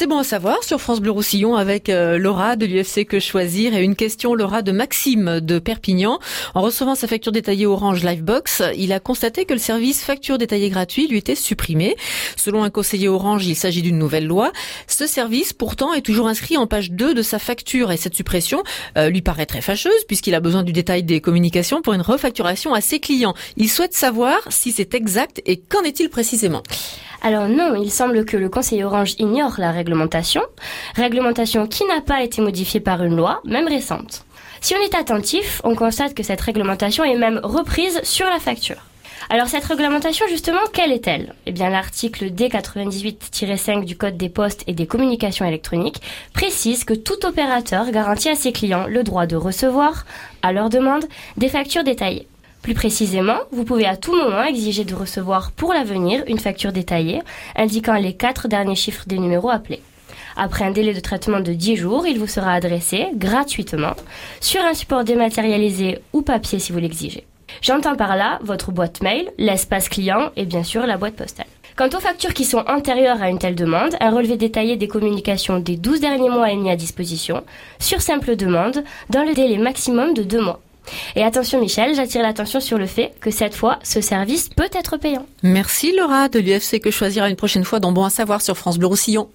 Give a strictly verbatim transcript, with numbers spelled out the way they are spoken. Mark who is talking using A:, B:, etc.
A: C'est bon à savoir sur France Bleu Roussillon avec euh, Laura de l'U F C Que Choisir et une question, Laura, de Maxime de Perpignan. En recevant sa facture détaillée Orange Livebox, il a constaté que le service facture détaillée gratuit lui était supprimé. Selon un conseiller Orange, il s'agit d'une nouvelle loi. Ce service, pourtant, est toujours inscrit en page deux de sa facture et cette suppression euh, lui paraît très fâcheuse puisqu'il a besoin du détail des communications pour une refacturation à ses clients. Il souhaite savoir si c'est exact et qu'en est-il précisément ?
B: Alors non, il semble que le conseiller Orange ignore la réglementation, réglementation qui n'a pas été modifiée par une loi, même récente. Si on est attentif, on constate que cette réglementation est même reprise sur la facture. Alors cette réglementation justement, quelle est-elle ? Eh bien l'article D quatre-vingt-dix-huit tiret cinq du Code des postes et des communications électroniques précise que tout opérateur garantit à ses clients le droit de recevoir, à leur demande, des factures détaillées. Plus précisément, vous pouvez à tout moment exiger de recevoir pour l'avenir une facture détaillée indiquant les quatre derniers chiffres des numéros appelés. Après un délai de traitement de dix jours, il vous sera adressé gratuitement sur un support dématérialisé ou papier si vous l'exigez. J'entends par là votre boîte mail, l'espace client et bien sûr la boîte postale. Quant aux factures qui sont antérieures à une telle demande, un relevé détaillé des communications des douze derniers mois est mis à disposition sur simple demande dans le délai maximum de deux mois. Et attention Michel, j'attire l'attention sur le fait que cette fois, ce service peut être payant.
A: Merci Laura de l'U F C Que Choisir, à une prochaine fois dans Bon à savoir sur France Bleu Roussillon.